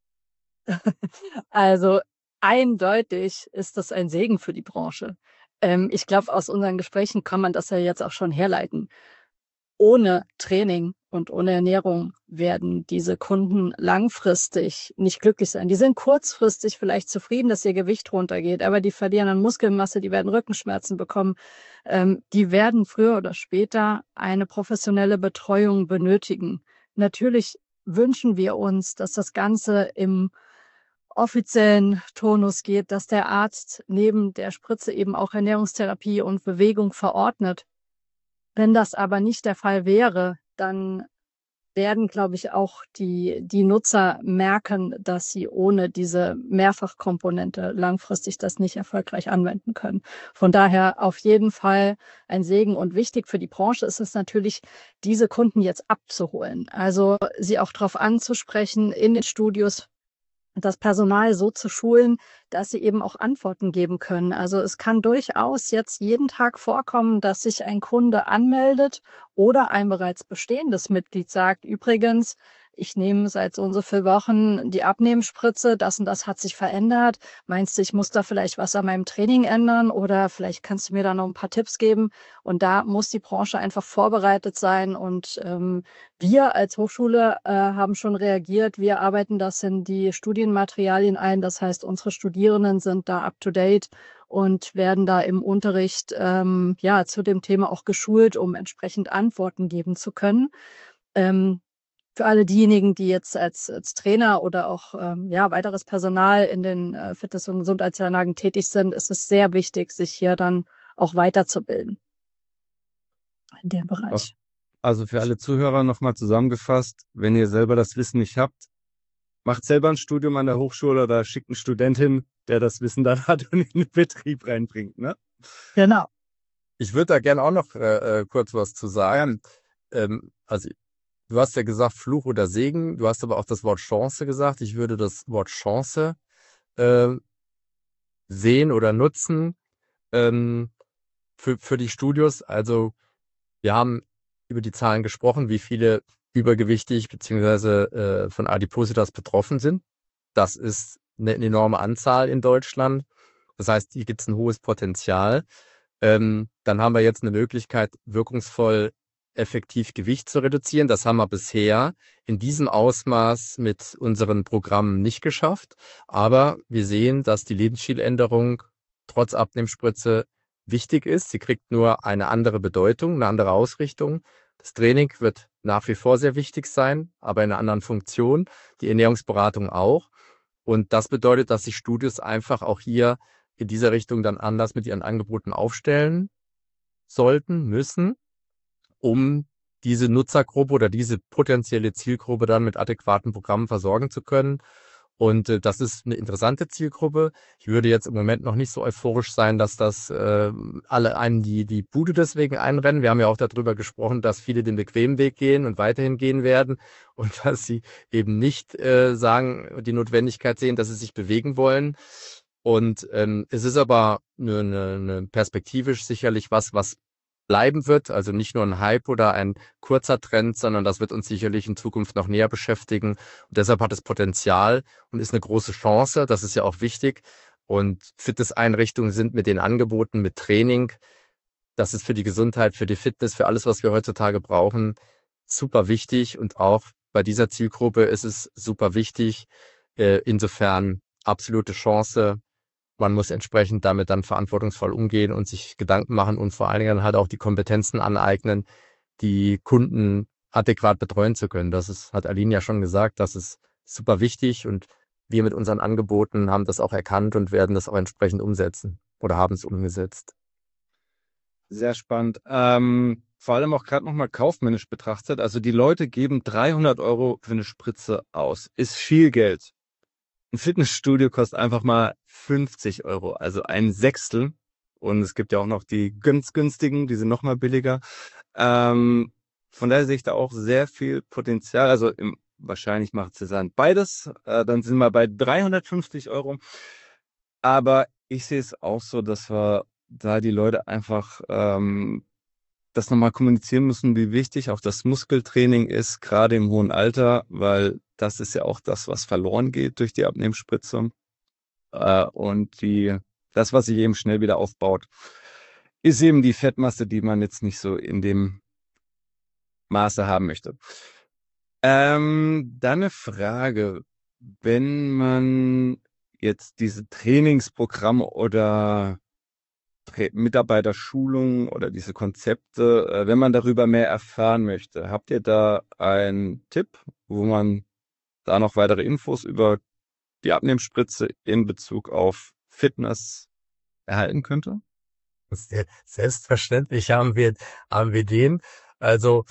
Also eindeutig ist das ein Segen für die Branche. Ich glaube, aus unseren Gesprächen kann man das ja jetzt auch schon herleiten. Ohne Training und ohne Ernährung werden diese Kunden langfristig nicht glücklich sein. Die sind kurzfristig vielleicht zufrieden, dass ihr Gewicht runtergeht, aber die verlieren an Muskelmasse, die werden Rückenschmerzen bekommen. Die werden früher oder später eine professionelle Betreuung benötigen. Natürlich wünschen wir uns, dass das Ganze im offiziellen Tonus geht, dass der Arzt neben der Spritze eben auch Ernährungstherapie und Bewegung verordnet. Wenn das aber nicht der Fall wäre, dann werden, glaube ich, auch die Nutzer merken, dass sie ohne diese Mehrfachkomponente langfristig das nicht erfolgreich anwenden können. Von daher auf jeden Fall ein Segen und wichtig für die Branche ist es natürlich, diese Kunden jetzt abzuholen. Also sie auch darauf anzusprechen in den Studios, das Personal so zu schulen, dass sie eben auch Antworten geben können. Also es kann durchaus jetzt jeden Tag vorkommen, dass sich ein Kunde anmeldet oder ein bereits bestehendes Mitglied sagt, übrigens, ich nehme seit so und so vielen Wochen die Abnehmspritze, das und das hat sich verändert. Meinst du, ich muss da vielleicht was an meinem Training ändern oder vielleicht kannst du mir da noch ein paar Tipps geben? Und da muss die Branche einfach vorbereitet sein. Und wir als Hochschule haben schon reagiert. Wir arbeiten das in die Studienmaterialien ein. Das heißt, unsere Studierenden sind da up to date und werden da im Unterricht zu dem Thema auch geschult, um entsprechend Antworten geben zu können. für alle diejenigen, die jetzt als Trainer oder auch weiteres Personal in den Fitness- und Gesundheitsanlagen tätig sind, ist es sehr wichtig, sich hier dann auch weiterzubilden in dem Bereich. Also für alle Zuhörer nochmal zusammengefasst, wenn ihr selber das Wissen nicht habt, macht selber ein Studium an der Hochschule oder schickt einen Student hin, der das Wissen dann hat und in den Betrieb reinbringt, ne? Genau. Ich würde da gerne auch noch kurz was zu sagen. Also du hast ja gesagt Fluch oder Segen, du hast aber auch das Wort Chance gesagt. Ich würde das Wort Chance sehen oder nutzen für die Studios. Also wir haben über die Zahlen gesprochen, wie viele übergewichtig bzw. von Adipositas betroffen sind. Das ist eine enorme Anzahl in Deutschland. Das heißt, hier gibt es ein hohes Potenzial. Dann haben wir jetzt eine Möglichkeit, wirkungsvoll effektiv Gewicht zu reduzieren. Das haben wir bisher in diesem Ausmaß mit unseren Programmen nicht geschafft. Aber wir sehen, dass die Lebensstiländerung trotz Abnehmspritze wichtig ist. Sie kriegt nur eine andere Bedeutung, eine andere Ausrichtung. Das Training wird nach wie vor sehr wichtig sein, aber in einer anderen Funktion. Die Ernährungsberatung auch. Und das bedeutet, dass sich Studios einfach auch hier in dieser Richtung dann anders mit ihren Angeboten aufstellen sollten, müssen, um diese Nutzergruppe oder diese potenzielle Zielgruppe dann mit adäquaten Programmen versorgen zu können. Und das ist eine interessante Zielgruppe. Ich würde jetzt im Moment noch nicht so euphorisch sein, dass das alle einen die Bude deswegen einrennen. Wir haben ja auch darüber gesprochen, dass viele den bequemen Weg gehen und weiterhin gehen werden und dass sie eben nicht die Notwendigkeit sehen, dass sie sich bewegen wollen. Und es ist aber eine perspektivisch sicherlich was bleiben wird, also nicht nur ein Hype oder ein kurzer Trend, sondern das wird uns sicherlich in Zukunft noch näher beschäftigen. Und deshalb hat es Potenzial und ist eine große Chance. Das ist ja auch wichtig. Und Fitnesseinrichtungen sind mit den Angeboten, mit Training, das ist für die Gesundheit, für die Fitness, für alles, was wir heutzutage brauchen, super wichtig. Und auch bei dieser Zielgruppe ist es super wichtig. Insofern absolute Chance. Man muss entsprechend damit dann verantwortungsvoll umgehen und sich Gedanken machen und vor allen Dingen halt auch die Kompetenzen aneignen, die Kunden adäquat betreuen zu können. Hat Aline ja schon gesagt, das ist super wichtig und wir mit unseren Angeboten haben das auch erkannt und werden das auch entsprechend umsetzen oder haben es umgesetzt. Sehr spannend. Vor allem auch gerade nochmal kaufmännisch betrachtet. Also die Leute geben 300 € für eine Spritze aus. Ist viel Geld. Ein Fitnessstudio kostet einfach mal 50 €, also ein Sechstel. Und es gibt ja auch noch die ganz günstigen, die sind noch mal billiger. Von daher sehe ich da auch sehr viel Potenzial. Also wahrscheinlich macht Cezanne beides. Dann sind wir bei 350 €. Aber ich sehe es auch so, dass wir da die Leute einfach das nochmal kommunizieren müssen, wie wichtig auch das Muskeltraining ist, gerade im hohen Alter, weil das ist ja auch das, was verloren geht durch die Abnehmspritze. Und das, was sich eben schnell wieder aufbaut, ist eben die Fettmasse, die man jetzt nicht so in dem Maße haben möchte. Dann eine Frage, wenn man jetzt diese Trainingsprogramme oder Mitarbeiterschulung oder diese Konzepte, wenn man darüber mehr erfahren möchte, habt ihr da einen Tipp, wo man da noch weitere Infos über die Abnehmspritze in Bezug auf Fitness erhalten könnte? Selbstverständlich haben wir den. Also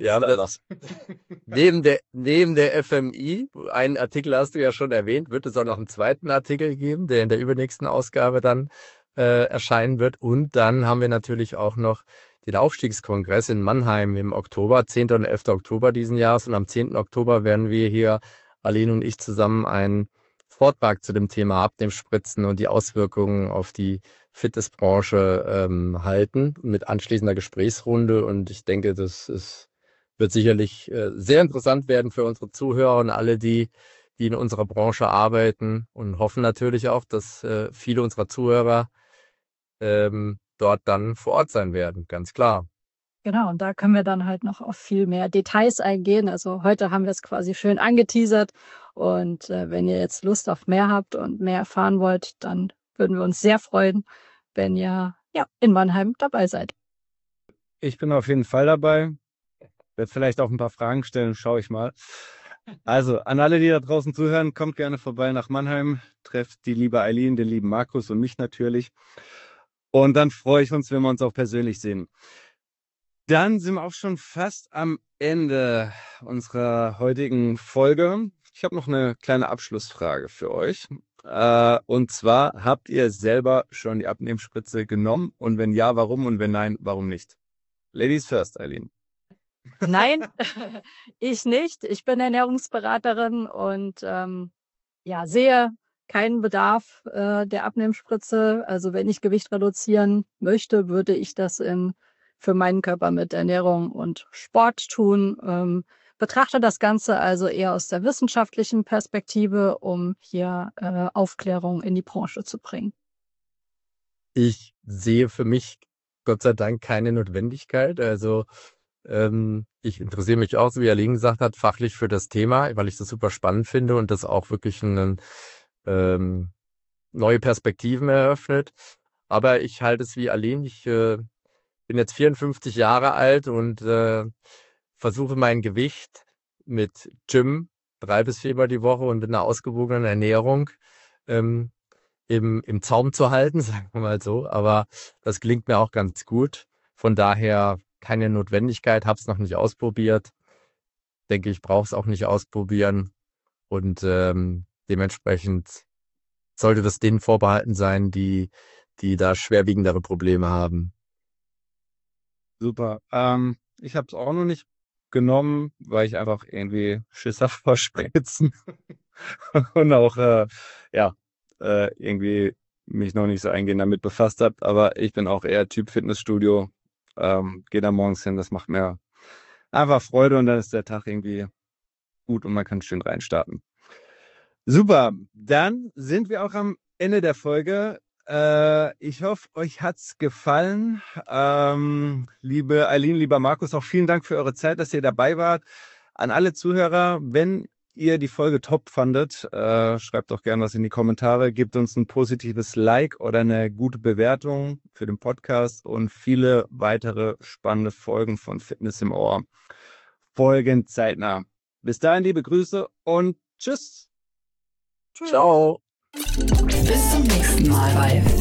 neben der FMI, einen Artikel hast du ja schon erwähnt, wird es auch noch einen zweiten Artikel geben, der in der übernächsten Ausgabe dann erscheinen wird. Und dann haben wir natürlich auch noch den Aufstiegskongress in Mannheim im Oktober, 10. und 11. Oktober diesen Jahres. Und am 10. Oktober werden wir hier, Aline und ich, zusammen einen Vortrag zu dem Thema Abnehmspritzen und die Auswirkungen auf die Fitnessbranche halten mit anschließender Gesprächsrunde. Und ich denke, wird sicherlich sehr interessant werden für unsere Zuhörer und alle, die in unserer Branche arbeiten, und hoffen natürlich auch, dass viele unserer Zuhörer dort dann vor Ort sein werden, ganz klar. Genau, und da können wir dann halt noch auf viel mehr Details eingehen. Also heute haben wir es quasi schön angeteasert. Und wenn ihr jetzt Lust auf mehr habt und mehr erfahren wollt, dann würden wir uns sehr freuen, wenn ihr in Mannheim dabei seid. Ich bin auf jeden Fall dabei. werde vielleicht auch ein paar Fragen stellen, schaue ich mal. Also, an alle, die da draußen zuhören, kommt gerne vorbei nach Mannheim, trefft die liebe Eileen, den lieben Markus und mich natürlich. Und dann freue ich uns, wenn wir uns auch persönlich sehen. Dann sind wir auch schon fast am Ende unserer heutigen Folge. Ich habe noch eine kleine Abschlussfrage für euch. Und zwar, habt ihr selber schon die Abnehmspritze genommen? Und wenn ja, warum? Und wenn nein, warum nicht? Ladies first, Eileen. Nein, ich nicht. Ich bin Ernährungsberaterin und sehe keinen Bedarf der Abnehmspritze. Also wenn ich Gewicht reduzieren möchte, würde ich das für meinen Körper mit Ernährung und Sport tun. Betrachte das Ganze also eher aus der wissenschaftlichen Perspektive, um hier Aufklärung in die Branche zu bringen. Ich sehe für mich Gott sei Dank keine Notwendigkeit. Also ich interessiere mich auch, so wie Eileen gesagt hat, fachlich für das Thema, weil ich das super spannend finde und das auch wirklich neue Perspektiven eröffnet. Aber ich halte es wie Eileen. Ich bin jetzt 54 Jahre alt und versuche mein Gewicht mit Gym 3 bis 4 Mal die Woche und mit einer ausgewogenen Ernährung im Zaum zu halten, sagen wir mal so. Aber das gelingt mir auch ganz gut. Von daher keine Notwendigkeit, habe es noch nicht ausprobiert. Denke ich, brauche es auch nicht ausprobieren. Und dementsprechend sollte das denen vorbehalten sein, die da schwerwiegendere Probleme haben. Super. Ich habe es auch noch nicht genommen, weil ich einfach irgendwie Schiss habe vor Spritzen und auch irgendwie mich noch nicht so eingehend damit befasst habe. Aber ich bin auch eher Typ Fitnessstudio. Gehe da morgens hin, das macht mir einfach Freude und dann ist der Tag irgendwie gut und man kann schön reinstarten. Super, dann sind wir auch am Ende der Folge. Ich hoffe, euch hat's gefallen. Liebe Eileen, lieber Markus, auch vielen Dank für eure Zeit, dass ihr dabei wart. An alle Zuhörer, wenn ihr die Folge top fandet, schreibt doch gerne was in die Kommentare, gebt uns ein positives Like oder eine gute Bewertung für den Podcast und viele weitere spannende Folgen von Fitness im Ohr folgen zeitnah. Bis dahin, liebe Grüße und tschüss. Ciao. Bis zum nächsten Mal bei